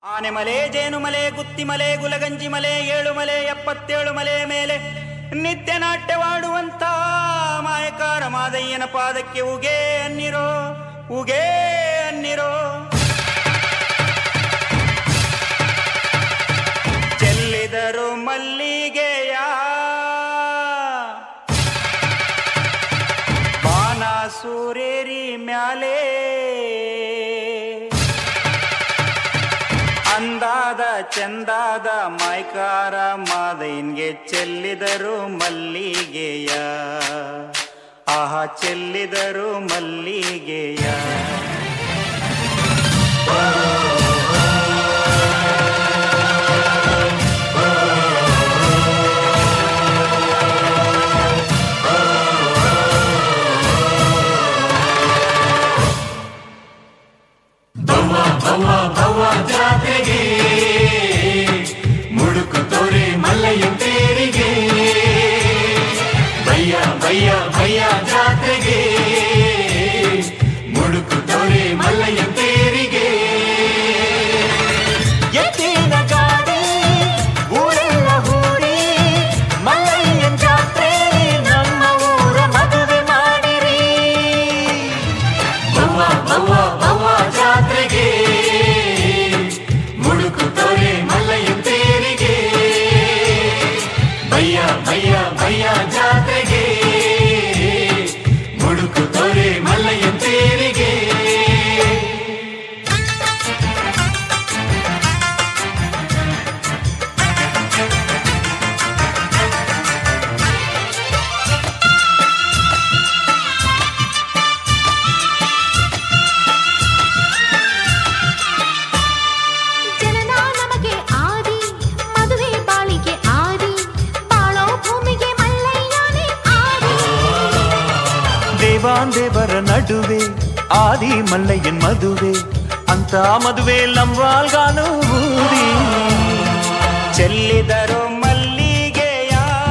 ಆನೆಮಲೆ, ಜೇನುಮಲೆ, ಗುತ್ತಿಮಲೆ, ಗುಲಗಂಜಿ ಮಲೆ, 7 ಮಲೆ 77 ಮಲೆ ಮೇಲೆ ನಿತ್ಯ ನಾಟ್ಯವಾಡುವಂತ ಮಾಯಕಾರ ಮಾದಯ್ಯನ ಪಾದಕ್ಕೆ ಉಗೇ ಅನ್ನಿರೋ, ಉಗೇ ಅನ್ನಿರೋ. ಚೆಲ್ಲಿದರು ಮಲ್ಲಿಗೆಯ ಬಾನ ಸೂರೇರಿ ಮ್ಯಾಲೆ, ಅಂದಾದ ಚಂದಾದ ಮಾಯ್ಕಾರ ಮಾದೈನ್ಗೆ ಚೆಲ್ಲಿದರು ಮಲ್ಲಿಗೆಯ, ಆಹಾ ಚೆಲ್ಲಿದರು ಮಲ್ಲಿಗೆಯ. ಜಾತ್ರೆಗೆ ಮುಡುಕು ತೋರೆ ಮಲ್ಲಯ್ಯನ ತೇರಿಗೆ, ಭಯ್ಯ ಭಯ್ಯ ಭಯ್ಯ ಜಾತ್ರೆಗೆ ಮುಡುಕು ತೋರೆ ಮಲ್ಲಯ್ಯನ ತೇರಿಗೆ. ಎತ್ತಿನ ಗಾಡಿ ಊರೆಲ್ಲ ಹೂಡಿ ಮಲ್ಲಯ್ಯನ ಜಾತ್ರೆ ನಮ್ಮ ಊರ ಮದುವೆ ಮಾಡಿರಿ. ಬವ್ವ ಬವ್ವ ಬವ್ವ ಜಾತ್ರೆಗೆ ಮುಡುಕು ತೋರೆ ಮಲ್ಲಯ್ಯನ ತೇರಿಗೆ, ಭಯ್ಯ ಭಯ್ಯ ಭಯ್ಯ ಜಾತ್ರೆಗೆ ಮುಡುಕು ತೋರೆ ಮಲ್ಲಯ್ಯನ ತೇರಿಗೆ. ದೇವರ ನಡುವೆ ಆದಿ ಮಲ್ಲಯ್ಯನ್ ಮದುವೆ ಅಂತ ಮದುವೆ ಲಂಬಾಲ್ಗಾನು ಊರಿ. ಚೆಲ್ಲಿದರು ಮಲ್ಲಿಗೆಯ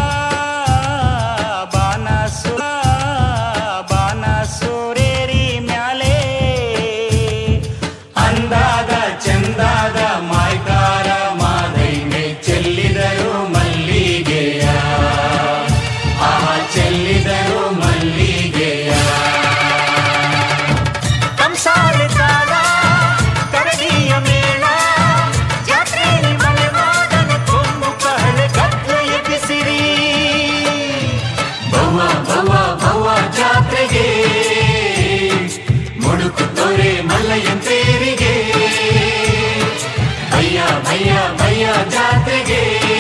ಬಾನ ಸೂರೇರಿ ಮ್ಯಾಲೆ, ಅಂದಾದ ಚಂದಾದ ಮಾಯ್ಕಾರ ಮಾದೈನೆ ಚೆಲ್ಲಿದರು ಮಲ್ಲಿಗೆಯ, ಆಹಾ ಚೆಲ್ಲಿದರು ಮಲ್ಲಿಗೆಯ. ಕಂಸಾಳೆ ತಾಳ ಕರಡಿಯ ಮೇಳ ಜಾತ್ರೆಯಲ್ಲಿ ಮಲೆ ಮಾಡನ ಕೊಂಬು ಕಹಳೆ ಕತ್ಲೆ ಎಬ್ಬಿಸಿರಿ. ಬವ್ವ ಬವ್ವ ಬವ್ವ ಜಾತ್ರೆಗೆ ಮುಡುಕು ತೋರೆ ಮಲ್ಲಯ್ಯನ ತೇರಿಗೆ, ಭಯ್ಯ ಭಯ್ಯ ಭಯ್ಯ ಜಾತ್ರೆಗೆ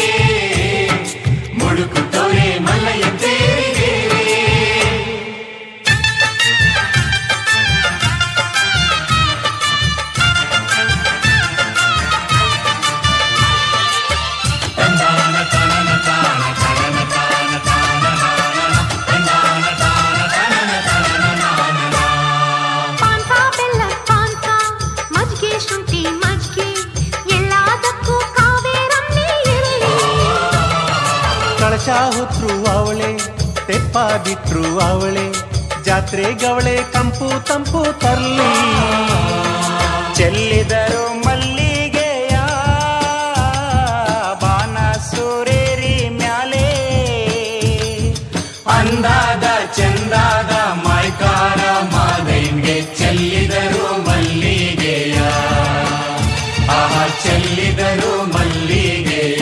ಮುಡುಕು ತೋರೆ ಮಲ್ಲಯ್ಯನ ತೇರಿಗೆ. ಕಳಶ ಹೊತ್ರು ಅವಳೆ, ತೆಪ್ಪ ಬಿಟ್ರು ಅವಳೆ, ಜಾತ್ರೆ ಗವಳೆ ಕಂಪು ತಂಪು ತರ್ಲಿ. ಚೆಲ್ಲಿದರು ಮಲ್ಲಿಗೆಯ ಬಾನ ಸೂರೇರಿ ಮ್ಯಾಲೆ, ಅಂದಾದ ಚಂದಾದ ಮಾಯ್ಕಾರ ಮಾದೈನ್ಗೆ ಚೆಲ್ಲಿದರು ಮಲ್ಲಿಗೆಯ, ಆಹಾ ಚೆಲ್ಲಿದರು ಮಲ್ಲಿಗೆಯ.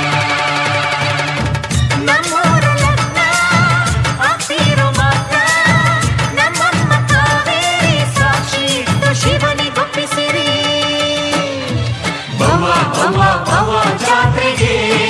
ನಮ್ಮೂರ ಲಗ್ನ ಆಗ್ತಿರೋ ಮಾತ್ರ ನಮ್ಮಮ್ಮ ಕಾವೇರಿ ಸಾಕ್ಷಿ ಇಟ್ಟು ಶಿವನಿಗೊಪ್ಪಿಸಿರಿ. ಬವ್ವ ಬವ್ವ ಬವ್ವ ಜಾತ್ರೆಗೆ